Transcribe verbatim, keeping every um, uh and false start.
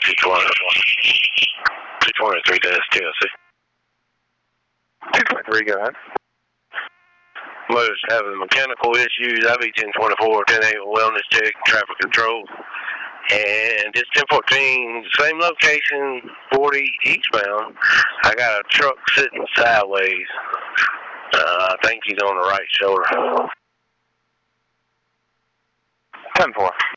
two twenty. two twenty-three to S T L C. two twenty-three, go ahead. Motor's having mechanical issues. I V ten twenty-four, ten eight wellness check, traffic control. And it's ten fourteen, same location, forty eastbound. I got a truck sitting sideways. Uh, I think he's on the right shoulder. ten four.